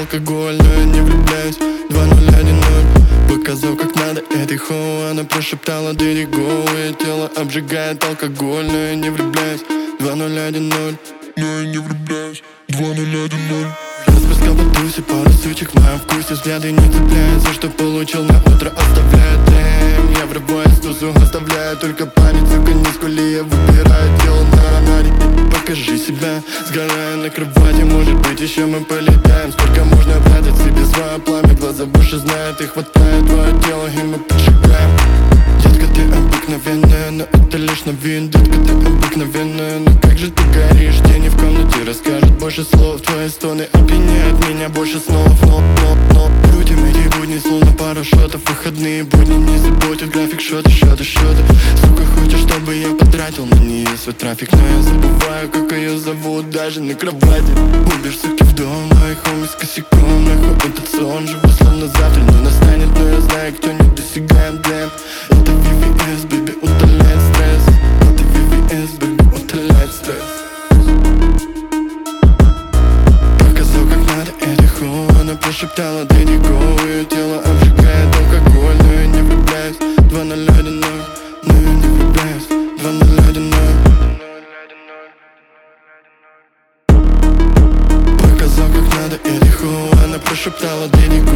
алкоголь, но я не влюбляюсь. 2010. Показал, как надо этой хоу. Она прошептала Дэдди гоу. Ее тело обжигает алкоголь, но я не влюбляюсь. 2010. Но я не влюбляюсь. 2010. Расплескал по тусе пару сучек в моем вкусе. Взгляды не цепляют, за что получил на утро оставляет. Я врываюсь в тусу, оставляю только память. Сука, не скули, я выбираю тело на анаре. Покажи себя, сгораю на кровати. Может быть, еще мы полетаем. Сколько можно прятать себе свое пламя? Глаза больше знают и хватает твое тело, и мы поджигаем. Детка, ты обыкновенная, но это лишь на вид. Детка, ты обыкновенная, но как же ты горишь? Тени в комнате расскажут больше слов. Твои стоны опьяняют меня больше снов. Но крутим эти будни, словно пару шотов. Выходные будни не заботят, график счета. Сука, хочешь, чтобы я потратил на нее свой трафик, но я забываю, как ее зовут, даже на кровати. Убежь, суки, в дом, мои хоми с косяком. Нахуй этот сон, живу словно завтра не настанет, но я знаю, кто не достигает дэм. Это VVS, baby, утоляет стресс. Это VVS, baby, утоляет стресс. Показал, как надо этой хоу. Она прошептала Дэдди гоу. Ее тело обжигает алкоголь, но я не влюбляюсь. 2010. Но я не влюбляюсь. 2010. Показал, как надо этой хоу. Она прошептала Дэдди